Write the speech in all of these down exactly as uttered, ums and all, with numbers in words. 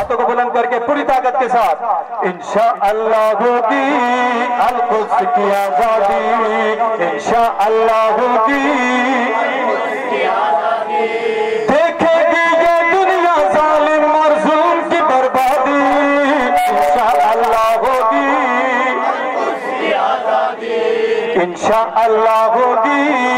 ہاتھوں کو بلند کر کے پوری طاقت کے ساتھ انشاءاللہ ہوگی القدس کی آزادی، انشاءاللہ ہوگی دیکھے گی یہ دنیا ظالم اور ظلم کی بربادی، انشاءاللہ ہوگی انشاءاللہ ہوگی،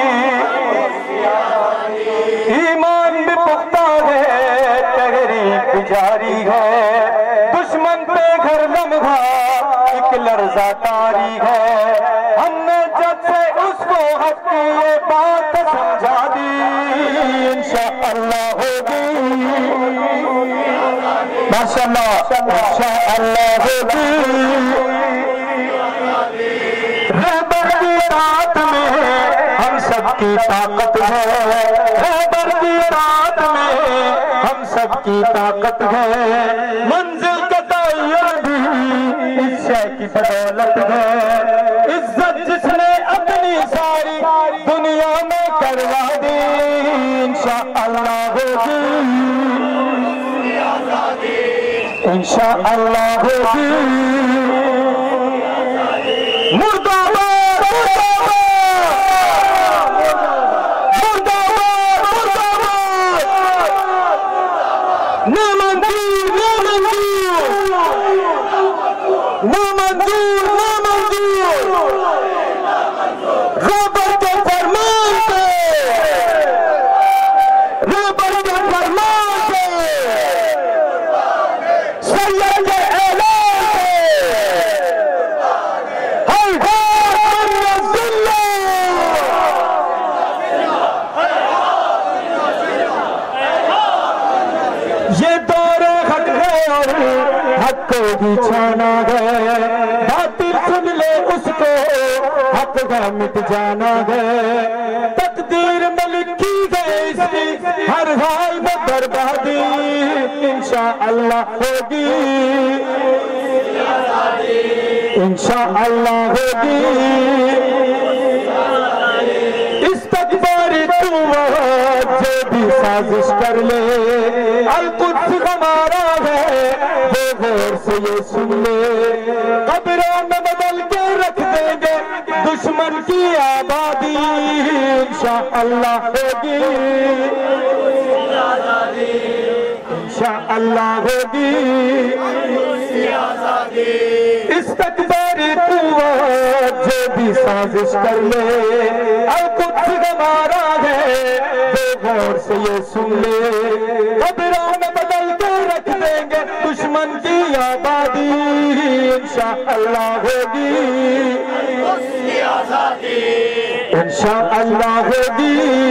ایمان بھی پختہ ہے تحریک بھی جاری ہے، دشمن پہ گھر لمحہ ایک لرزہ طاری ہے، ہم نے جب سے اس کو حق کی یہ بات سمجھا دی، انشاءاللہ ہوگی ماشاءاللہ انشاءاللہ ہوگی، رہبر کی رات میں ہم سب کی طاقت ہے، رہبر کی رات میں ہم سب کی طاقت ہے، منزل کا تعین بھی اس شے کی بدولت ہے، عزت جس نے اپنی ساری دنیا میں کروا دی، انشاءاللہ ہوگی انشاءاللہ ہوگی، مردہ باد مردہ باد مردہ باد نہ منظور نہ منظور نہ منظور نہ منظور، رہبر کے فرمان پہ رہبر کے فرمان پہ سید کے اعلان پہ ہر گھر من ذلہ، یہ دور حق ہے اور حق کو بھی چھانا ہے، باطل سن لے اس کو حق کا مٹ جانا ہے، تقدیر میں لکھی گئی اس کی ہر حال میں بربادی، انشاءاللہ ہوگی انشاءاللہ ہوگی، استکباری قوت جو بھی سازش کر لے، القدس ہمارا ہے وہ غور سے یہ سن لے، قبروں میں بدل کے رکھ دیں گے دشمن کی آبادی، انشاءاللہ ہوگی انشاءاللہ ہوگی، استکباری قوت جو بھی سازش کر لے، القدس ہمارا ہے وہ غور سے یہ سن لے، قبروں میں بدل کے رکھ دیں گے دشمن کی آبادی، انشاءاللہ ہوگی انشاءاللہ ہوگی،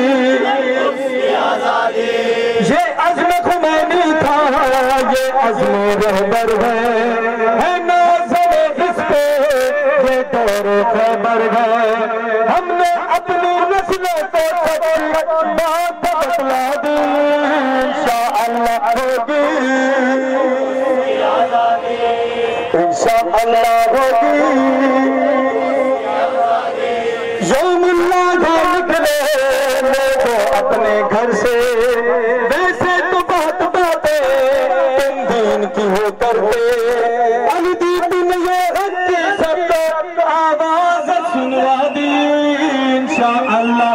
یہ عزم خمینی تھا یہ عزم رہبر ہے، ہے نازل اس پہ یہ دور خیبر ہے، ہم نے اپنی نسلوں کو سچی بات بتلا دی، انشاءاللہ ہوگی انشاءاللہ ہوگی، یوم اللہ جو نکلے لوگوں اپنے گھر سے، ویسے تو بہت باتیں تم دین کی ہو کرتے، علی دیدی نے یہ حق کی سب کو آواز سنوا دی، انشاءاللہ